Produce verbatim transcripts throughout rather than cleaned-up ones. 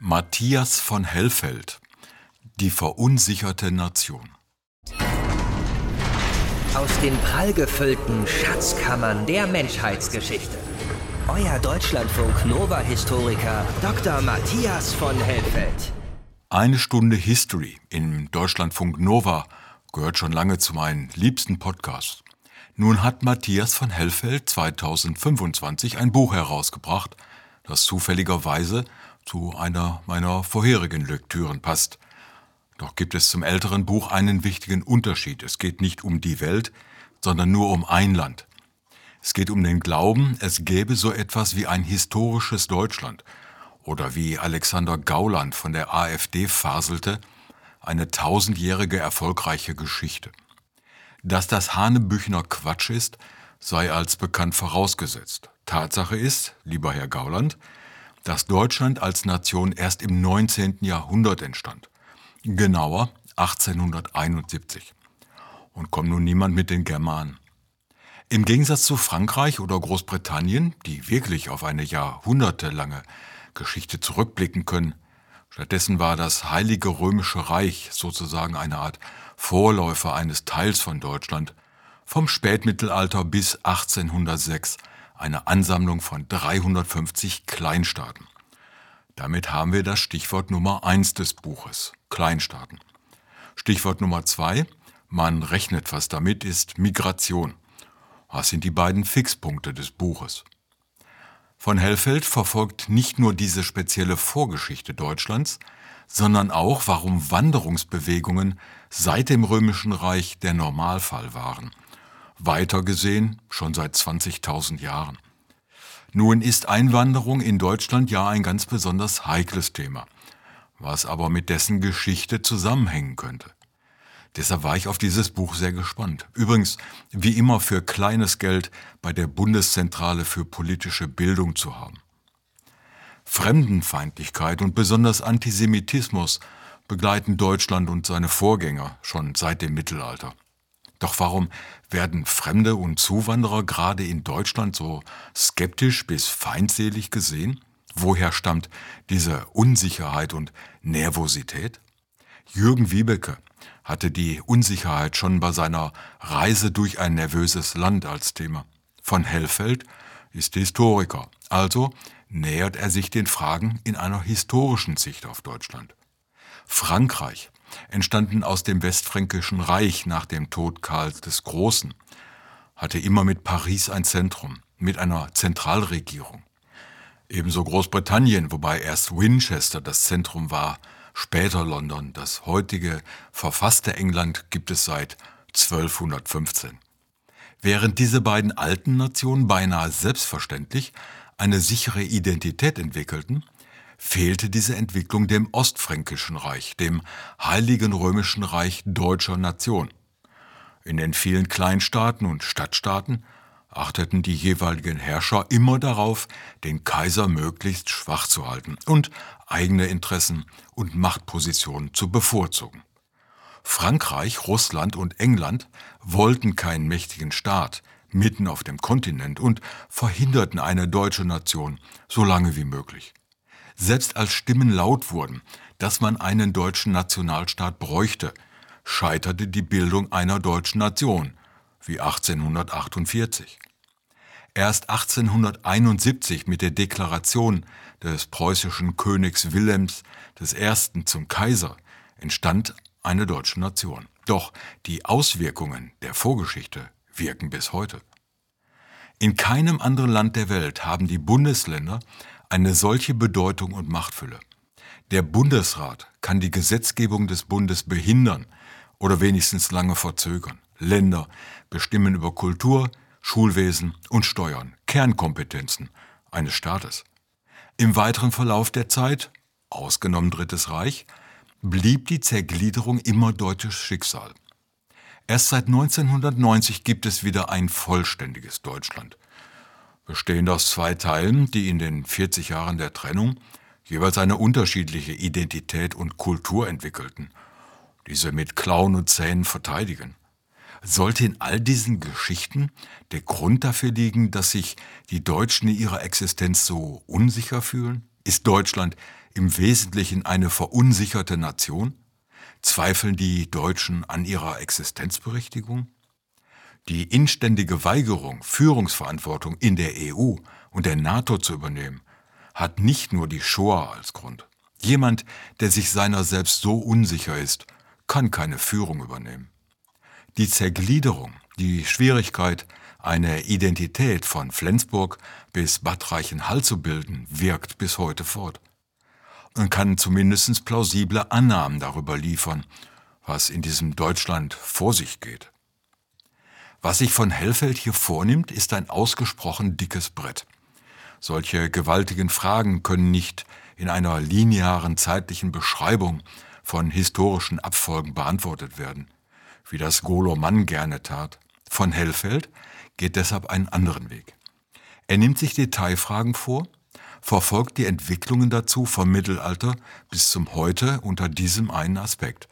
Matthias von Hellfeld, die verunsicherte Nation. Aus den prallgefüllten Schatzkammern der Menschheitsgeschichte. Euer Deutschlandfunk-Nova-Historiker Doktor Matthias von Hellfeld. Eine Stunde History im Deutschlandfunk Nova gehört schon lange zu meinen liebsten Podcasts. Nun hat Matthias von Hellfeld zweitausendfünfundzwanzig ein Buch herausgebracht, das zufälligerweise zu einer meiner vorherigen Lektüren passt. Doch gibt es zum älteren Buch einen wichtigen Unterschied. Es geht nicht um die Welt, sondern nur um ein Land. Es geht um den Glauben, es gäbe so etwas wie ein historisches Deutschland. Oder wie Alexander Gauland von der AfD faselte, eine tausendjährige erfolgreiche Geschichte. Dass das Hanebüchner Quatsch ist, sei als bekannt vorausgesetzt. Tatsache ist, lieber Herr Gauland, dass Deutschland als Nation erst im neunzehnten Jahrhundert entstand. Genauer achtzehnhunderteinundsiebzig. Und kommt nun niemand mit den Germanen. Im Gegensatz zu Frankreich oder Großbritannien, die wirklich auf eine jahrhundertelange Geschichte zurückblicken können, stattdessen war das Heilige Römische Reich sozusagen eine Art Vorläufer eines Teils von Deutschland, vom Spätmittelalter bis achtzehnhundertsechs, eine Ansammlung von dreihundertfünfzig Kleinstaaten. Damit haben wir das Stichwort Nummer eins des Buches, Kleinstaaten. Stichwort Nummer zwei, man rechnet was damit, ist Migration. Das sind die beiden Fixpunkte des Buches. Von Hellfeld verfolgt nicht nur diese spezielle Vorgeschichte Deutschlands, sondern auch, warum Wanderungsbewegungen seit dem Römischen Reich der Normalfall waren. Weiter gesehen schon seit zwanzigtausend Jahren. Nun ist Einwanderung in Deutschland ja ein ganz besonders heikles Thema, was aber mit dessen Geschichte zusammenhängen könnte. Deshalb war ich auf dieses Buch sehr gespannt. Übrigens, wie immer für kleines Geld bei der Bundeszentrale für politische Bildung zu haben. Fremdenfeindlichkeit und besonders Antisemitismus begleiten Deutschland und seine Vorgänger schon seit dem Mittelalter. Doch warum werden Fremde und Zuwanderer gerade in Deutschland so skeptisch bis feindselig gesehen? Woher stammt diese Unsicherheit und Nervosität? Jürgen Wiebeke hatte die Unsicherheit schon bei seiner Reise durch ein nervöses Land als Thema. Von Hellfeld ist Historiker, also nähert er sich den Fragen in einer historischen Sicht auf Deutschland. Frankreich, entstanden aus dem Westfränkischen Reich nach dem Tod Karls des Großen, hatte immer mit Paris ein Zentrum, mit einer Zentralregierung. Ebenso Großbritannien, wobei erst Winchester das Zentrum war, später London. Das heutige verfasste England gibt es seit zwölfhundertfünfzehn. Während diese beiden alten Nationen beinahe selbstverständlich eine sichere Identität entwickelten, fehlte diese Entwicklung dem Ostfränkischen Reich, dem Heiligen Römischen Reich deutscher Nation. In den vielen Kleinstaaten und Stadtstaaten achteten die jeweiligen Herrscher immer darauf, den Kaiser möglichst schwach zu halten und eigene Interessen und Machtpositionen zu bevorzugen. Frankreich, Russland und England wollten keinen mächtigen Staat mitten auf dem Kontinent und verhinderten eine deutsche Nation so lange wie möglich. Selbst als Stimmen laut wurden, dass man einen deutschen Nationalstaat bräuchte, scheiterte die Bildung einer deutschen Nation, wie achtzehnhundertachtundvierzig. Erst achtzehnhunderteinundsiebzig mit der Deklaration des preußischen Königs Wilhelms des Ersten zum Kaiser entstand eine deutsche Nation. Doch die Auswirkungen der Vorgeschichte wirken bis heute. In keinem anderen Land der Welt haben die Bundesländer eine solche Bedeutung und Machtfülle. Der Bundesrat kann die Gesetzgebung des Bundes behindern oder wenigstens lange verzögern. Länder bestimmen über Kultur, Schulwesen und Steuern, Kernkompetenzen eines Staates. Im weiteren Verlauf der Zeit, ausgenommen Drittes Reich, blieb die Zergliederung immer deutsches Schicksal. Erst seit neunzehnhundertneunzig gibt es wieder ein vollständiges Deutschland, bestehend aus zwei Teilen, die in den vierzig Jahren der Trennung jeweils eine unterschiedliche Identität und Kultur entwickelten, diese mit Klauen und Zähnen verteidigen. Sollte in all diesen Geschichten der Grund dafür liegen, dass sich die Deutschen in ihrer Existenz so unsicher fühlen? Ist Deutschland im Wesentlichen eine verunsicherte Nation? Zweifeln die Deutschen an ihrer Existenzberechtigung? Die inständige Weigerung, Führungsverantwortung in der E U und der NATO zu übernehmen, hat nicht nur die Shoah als Grund. Jemand, der sich seiner selbst so unsicher ist, kann keine Führung übernehmen. Die Zergliederung, die Schwierigkeit, eine Identität von Flensburg bis Bad Reichenhall zu bilden, wirkt bis heute fort. Man kann zumindest plausible Annahmen darüber liefern, was in diesem Deutschland vor sich geht. Was sich von Hellfeld hier vornimmt, ist ein ausgesprochen dickes Brett. Solche gewaltigen Fragen können nicht in einer linearen zeitlichen Beschreibung von historischen Abfolgen beantwortet werden, wie das Golo Mann gerne tat. Von Hellfeld geht deshalb einen anderen Weg. Er nimmt sich Detailfragen vor, verfolgt die Entwicklungen dazu vom Mittelalter bis zum Heute unter diesem einen Aspekt.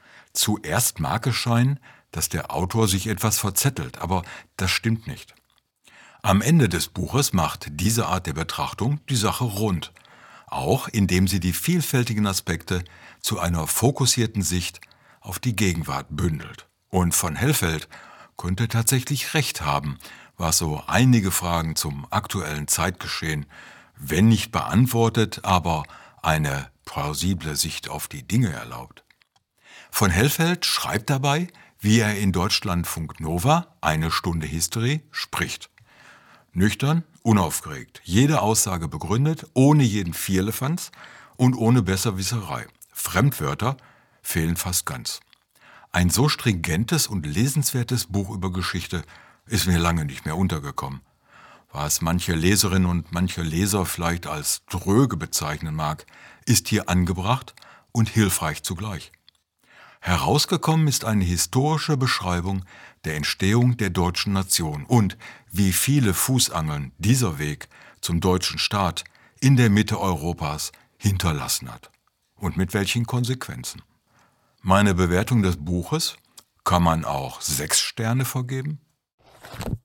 Zuerst mag es scheinen, dass der Autor sich etwas verzettelt, aber das stimmt nicht. Am Ende des Buches macht diese Art der Betrachtung die Sache rund, auch indem sie die vielfältigen Aspekte zu einer fokussierten Sicht auf die Gegenwart bündelt. Und von Hellfeld könnte tatsächlich recht haben, was so einige Fragen zum aktuellen Zeitgeschehen, wenn nicht beantwortet, aber eine plausible Sicht auf die Dinge erlaubt. Von Hellfeld schreibt dabei, wie er in Deutschlandfunk Nova, eine Stunde History, spricht. Nüchtern, unaufgeregt, jede Aussage begründet, ohne jeden Vierlefanz und ohne Besserwisserei. Fremdwörter fehlen fast ganz. Ein so stringentes und lesenswertes Buch über Geschichte ist mir lange nicht mehr untergekommen. Was manche Leserinnen und manche Leser vielleicht als dröge bezeichnen mag, ist hier angebracht und hilfreich zugleich. Herausgekommen ist eine historische Beschreibung der Entstehung der deutschen Nation und wie viele Fußangeln dieser Weg zum deutschen Staat in der Mitte Europas hinterlassen hat und mit welchen Konsequenzen. Meine Bewertung des Buches: kann man auch sechs Sterne vergeben?